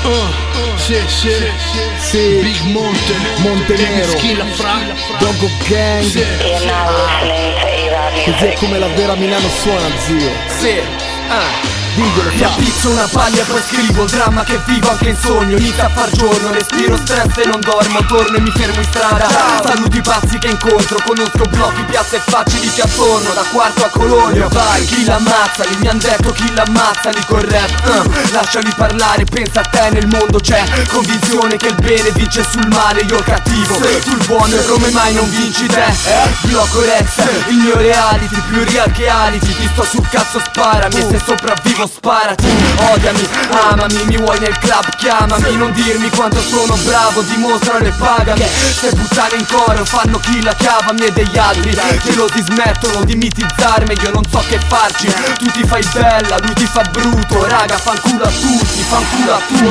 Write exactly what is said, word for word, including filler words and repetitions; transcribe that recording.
Uh, sì, sì, Sì, Big Monte, Montenero, Schilla Fra, Dogo Gang. sì. Così è come la vera Milano suona, zio. Sì, ah. Diglielo, Mi fa. appizzo una paglia e poi scrivo il dramma che vivo anche in sogno. Inizia a far giorno, respiro stress e non dormo. Torno e mi fermo in strada, saluto i pazzi che incontro. Conosco blocchi, piazze e facce di attorno. Da quarto a Colonia, vai, chi l'ammazzali. Mi han detto chi l'ammazzali col rap, uh. Lasciali parlare, pensa a te, nel mondo c'è convinzione che il bene vince sul male. Io il cattivo, tu il buono e come mai non vinci te? Blocco Rex, il mio reality, più real che ality. Ti sto sul cazzo, sparami e se sopravvivo sparati. Odiami, amami, mi vuoi nel club, chiamami. Non dirmi quanto sono bravo, dimostralo e pagami. Se puttane in coro fanno chi la chiavami e degli altri che lo dismettono di mitizzarmi. Io non so che farci, tu ti fai bella, lui ti fa brutto. Raga, fanculo a tutti, fanculo a tutti.